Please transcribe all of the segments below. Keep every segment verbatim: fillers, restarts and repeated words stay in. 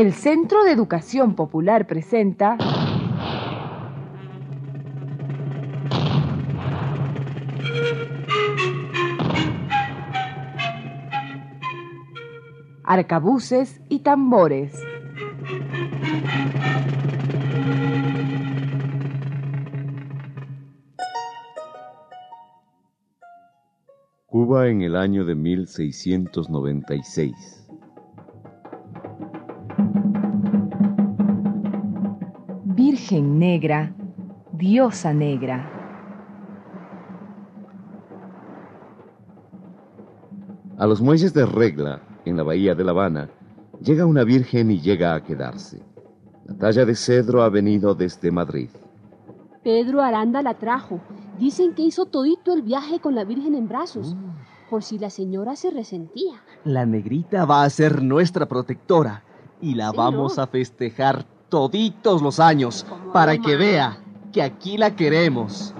El Centro de Educación Popular presenta... Arcabuces y tambores. Cuba en el año de mil seiscientos noventa y seis. Virgen negra, diosa negra. A los muelles de Regla, en la bahía de La Habana, llega una virgen y llega a quedarse. La talla de cedro ha venido desde Madrid. Pedro Aranda la trajo. Dicen que hizo todito el viaje con la Virgen en brazos, uh. por si la señora se resentía. La negrita va a ser nuestra protectora y la sí, vamos ¿no? a festejar toditos los años para que vea que aquí la queremos.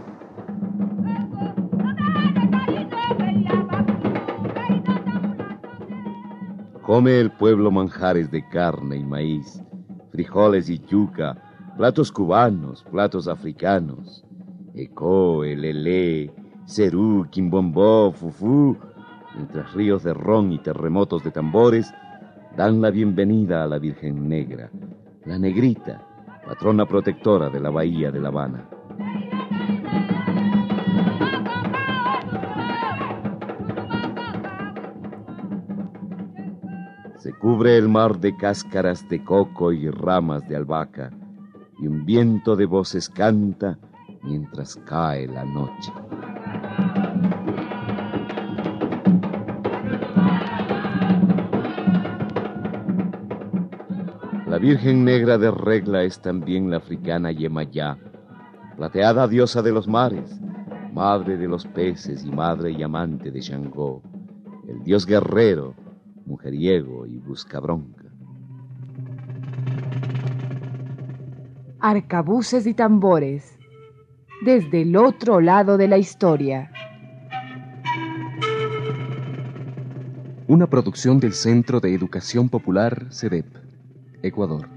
Come el pueblo manjares de carne y maíz, frijoles y yuca, platos cubanos, platos africanos. Ecoe, lelé, cerú, quimbombó, fufú, mientras ríos de ron y terremotos de tambores dan la bienvenida a la Virgen Negra, la negrita, patrona protectora de la bahía de La Habana. Se cubre el mar de cáscaras de coco y ramas de albahaca, y un viento de voces canta mientras cae la noche. La Virgen Negra de Regla es también la africana Yemayá, plateada diosa de los mares, madre de los peces y madre y amante de Shangó, el dios guerrero, mujeriego y buscabronca. Arcabuces y tambores. Desde el otro lado de la historia. Una producción del Centro de Educación Popular, C E D E P, Ecuador.